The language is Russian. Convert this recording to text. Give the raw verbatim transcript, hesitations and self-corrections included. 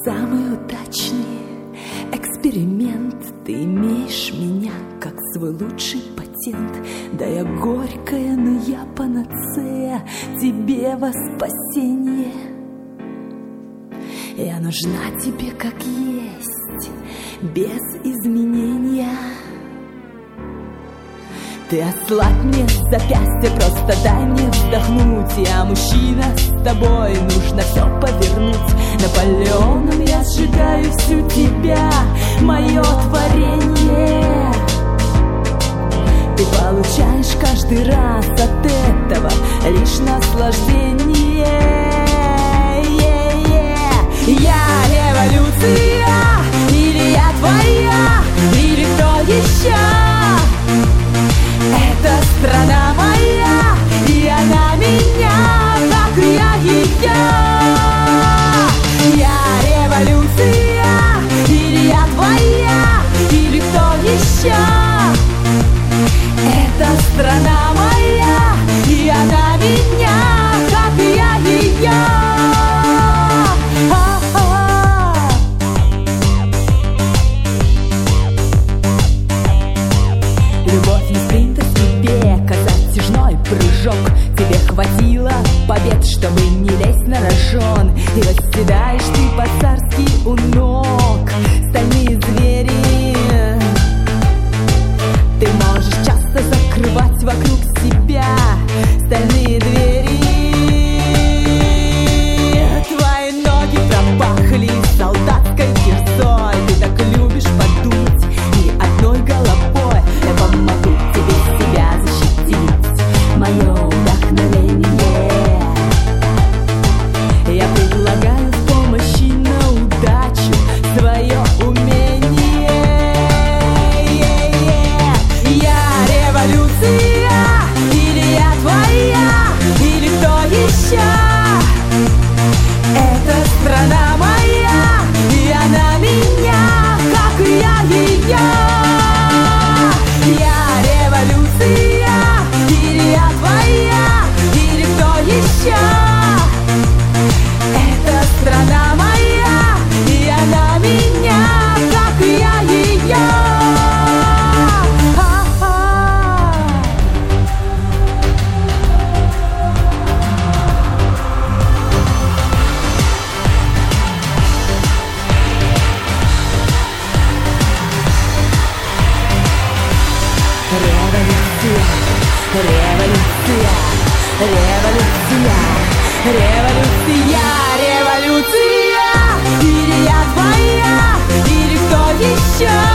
самый удачный эксперимент. Ты имеешь меня как свой лучший патент. Да я горькая, но я панацея тебе во спасение. Я нужна тебе как есть, без изменения. Ты ослабь мне запястье, просто дай мне вздохнуть. Я мужчина, с тобой нужно все повернуть. Наполеоном я сжигаю всю тебя, мое творение. Ты получаешь каждый раз от этого лишь наслаждение. Я революция, или я твоя, или кто еще? Это страна моя, и она меня, как я ее. Я революция, или я твоя, или кто еще? Это страна моя, и она меня, как я ее. Любовь не спринт, а тебе казать прыжок. Тебе хватило побед, чтобы не лезть на рожон. И восседаешь ты по-царски у ног. Стальные звери. Ты можешь часто закрывать вокруг себя стальные двери. Твои ноги пропахли солдатской кирзой. Ты так любишь подумать и одной головой. Я помогу тебе себя защитить, мое вдохновение. Я предлагаю в помощи на удачу свое умение. Я революция, или я твоя, или кто еще? Это страна моя, и она меня, как я ее. Я революция, или я твоя, или кто еще? Это страна моя, и она меня, как я ее. Революция, революция, революция, революция, или я твоя, или кто еще?